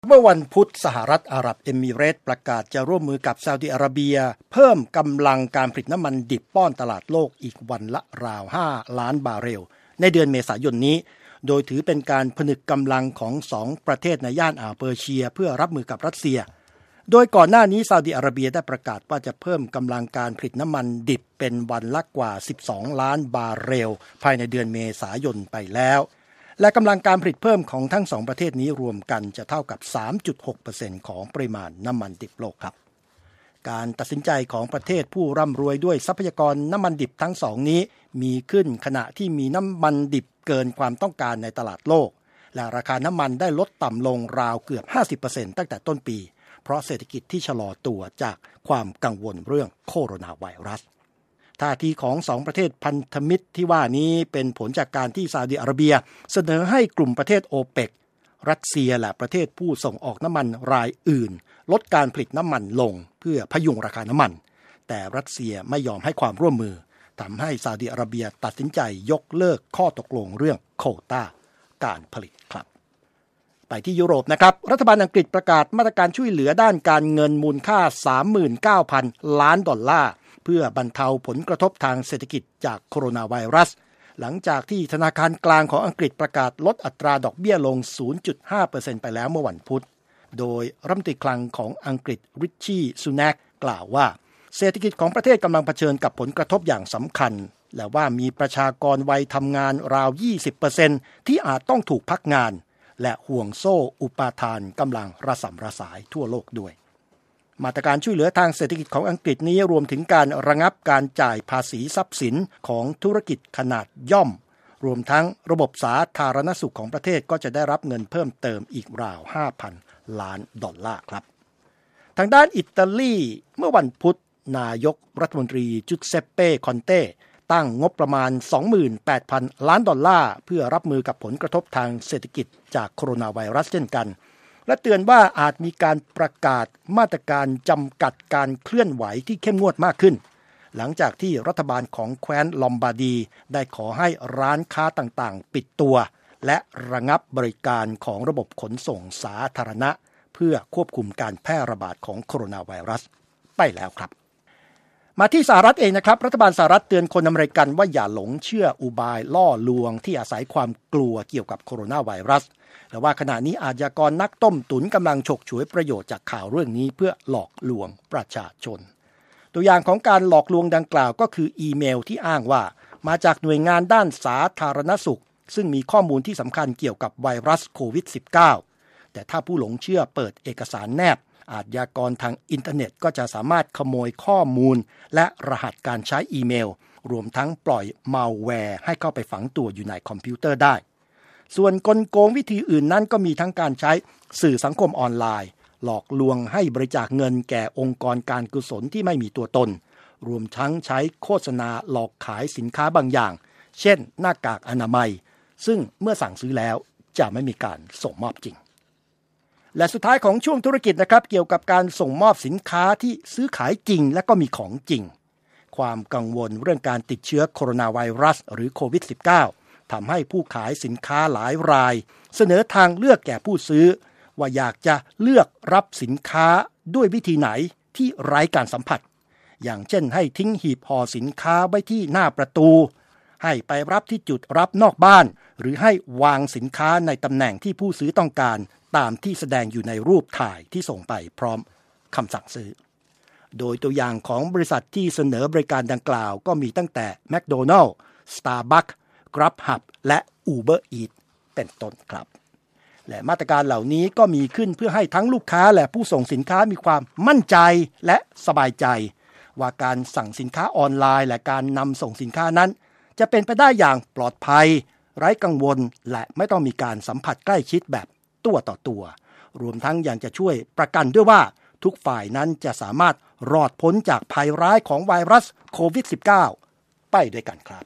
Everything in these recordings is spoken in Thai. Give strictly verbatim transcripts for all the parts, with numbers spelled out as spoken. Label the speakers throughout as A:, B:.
A: เมื่อวันพุธสหรัฐอาหรับเอมิเรตส์ประกาศจะร่วมมือกับซาอุดิอาระเบียเพิ่มกำลังการผลิตน้ำมันดิบป้อนตลาดโลกอีกวันละราวห้าล้านบาร์เรลในเดือนเมษายนนี้โดยถือเป็นการผนึกกำลังของสองประเทศในย่านอ่าวเปอร์เซียเพื่อรับมือกับรัสเซียโดยก่อนหน้านี้ซาอุดิอาระเบียได้ประกาศว่าจะเพิ่มกำลังการผลิตน้ำมันดิบเป็นวันละกว่าสิบสองล้านบาร์เรลภายในเดือนเมษายนไปแล้วและกำลังการผลิตเพิ่มของทั้งสองประเทศนี้รวมกันจะเท่ากับ สามจุดหกเปอร์เซ็นต์ ของปริมาณน้ำมันดิบโลกครับการตัดสินใจของประเทศผู้ร่ำรวยด้วยทรัพยากรน้ำมันดิบทั้งสองนี้มีขึ้นขณะที่มีน้ำมันดิบเกินความต้องการในตลาดโลกและราคาน้ำมันได้ลดต่ำลงราวเกือบ ห้าสิบเปอร์เซ็นต์ ตั้งแต่ต้นปีเพราะเศรษฐกิจที่ชะลอตัวจากความกังวลเรื่องโคโรนาไวรัสท่าทีของสองประเทศพันธมิตรที่ว่านี้เป็นผลจากการที่ซาอุดิอาระเบียเสนอให้กลุ่มประเทศโอเปกรัสเซียและประเทศผู้ส่งออกน้ำมันรายอื่นลดการผลิตน้ำมันลงเพื่อพยุงราคาน้ำมันแต่รัสเซียไม่ยอมให้ความร่วมมือทำให้ซาอุดิอาระเบียตัดสินใจยกเลิกข้อตกลงเรื่องโควต้าการผลิตครับไปที่ยุโรปนะครับรัฐบาลอังกฤษประกาศมาตรการช่วยเหลือด้านการเงินมูลค่า สามหมื่นเก้าพัน ล้านดอลลาร์เพื่อบรรเทาผลกระทบทางเศรษฐกิจจากโคโรนาไวรัสหลังจากที่ธนาคารกลางของอังกฤษประกาศลดอัตราดอกเบี้ยลง ศูนย์จุดห้าเปอร์เซ็นต์ ไปแล้วเมื่อวันพุธโดยรัฐมนตรีคลังของอังกฤษริชชี่ซูนักกล่าวว่าเศรษฐกิจของประเทศกำลังเผชิญกับผลกระทบอย่างสำคัญและว่ามีประชากรวัยทำงานราว ยี่สิบเปอร์เซ็นต์ ที่อาจต้องถูกพักงานและห่วงโซ่อุปาทานกำลังระส่ำระสายทั่วโลกด้วยมาตรการช่วยเหลือทางเศรษฐกิจของอังกฤษนี้รวมถึงการระงับการจ่ายภาษีทรัพย์สินของธุรกิจขนาดย่อมรวมทั้งระบบสาธารณสุขของประเทศก็จะได้รับเงินเพิ่มเติมอีกราว ห้าพัน ล้านดอลลาร์ครับทางด้านอิตาลีเมื่อวันพุธนายกรัฐมนตรีจูเซปเป้คอนเต้ตั้งงบประมาณ สองหมื่นแปดพัน ล้านดอลลาร์เพื่อรับมือกับผลกระทบทางเศรษฐกิจจากโคโรนาไวรัสเช่นกันและเตือนว่าอาจมีการประกาศมาตรการจำกัดการเคลื่อนไหวที่เข้มงวดมากขึ้นหลังจากที่รัฐบาลของแคว้นลอมบาร์ดีได้ขอให้ร้านค้าต่างๆปิดตัวและระงับบริการของระบบขนส่งสาธารณะเพื่อควบคุมการแพร่ระบาดของโคโรนาไวรัสไปแล้วครับมาที่สหรัฐเองนะครับรัฐบาลสหรัฐเตือนคนอเมริกันว่าอย่าหลงเชื่ออุบายล่อลวงที่อาศัยความกลัวเกี่ยวกับโคโรนาไวรัสแต่ว่าขณะนี้อาชญากรนักต้มตุ๋นกำลังฉกฉวยประโยชน์จากข่าวเรื่องนี้เพื่อหลอกลวงประชาชนตัวอย่างของการหลอกลวงดังกล่าวก็คืออีเมลที่อ้างว่ามาจากหน่วยงานด้านสาธารณสุขซึ่งมีข้อมูลที่สำคัญเกี่ยวกับไวรัสโควิด สิบเก้า แต่ถ้าผู้หลงเชื่อเปิดเอกสารแนบอาชญากรทางอินเทอร์เน็ตก็จะสามารถขโมยข้อมูลและรหัสการใช้อีเมลรวมทั้งปล่อยมัลแวร์ให้เข้าไปฝังตัวอยู่ในคอมพิวเตอร์ได้ส่วนกลโกงวิธีอื่นนั้นก็มีทั้งการใช้สื่อสังคมออนไลน์หลอกลวงให้บริจาคเงินแก่องค์กรการกุศลที่ไม่มีตัวตนรวมทั้งใช้โฆษณาหลอกขายสินค้าบางอย่างเช่นหน้ากากอนามัยซึ่งเมื่อสั่งซื้อแล้วจะไม่มีการส่งมอบจริงและสุดท้ายของช่วงธุรกิจนะครับเกี่ยวกับการส่งมอบสินค้าที่ซื้อขายจริงและก็มีของจริงความกังวลเรื่องการติดเชื้อโคโรนาไวรัสหรือโควิด สิบเก้า ทำให้ผู้ขายสินค้าหลายรายเสนอทางเลือกแก่ผู้ซื้อว่าอยากจะเลือกรับสินค้าด้วยวิธีไหนที่ไร้การสัมผัสอย่างเช่นให้ทิ้งหีบห่อสินค้าไว้ที่หน้าประตูให้ไปรับที่จุดรับนอกบ้านหรือให้วางสินค้าในตำแหน่งที่ผู้ซื้อต้องการตามที่แสดงอยู่ในรูปถ่ายที่ส่งไปพร้อมคำสั่งซื้อโดยตัวอย่างของบริษัทที่เสนอบริการดังกล่าวก็มีตั้งแต่ McDonald's, Starbucks, Grubhub และ Uber Eats เป็นต้นครับและมาตรการเหล่านี้ก็มีขึ้นเพื่อให้ทั้งลูกค้าและผู้ส่งสินค้ามีความมั่นใจและสบายใจว่าการสั่งสินค้าออนไลน์และการนำส่งสินค้านั้นจะเป็นไปได้อย่างปลอดภัยไร้กังวลและไม่ต้องมีการสัมผัสใกล้ชิดแบบตัวต่อตัวรวมทั้งยังจะช่วยประกันด้วยว่าทุกฝ่ายนั้นจะสามารถรอดพ้นจากภัยร้ายของไวรัสโควิด สิบเก้า ไปด้วยกันครับ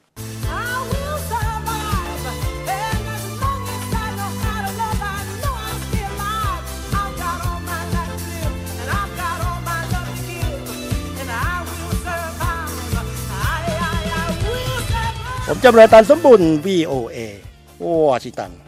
A: ผมจำเริญตันสมบุญ วี โอ เอ วอชิงตัน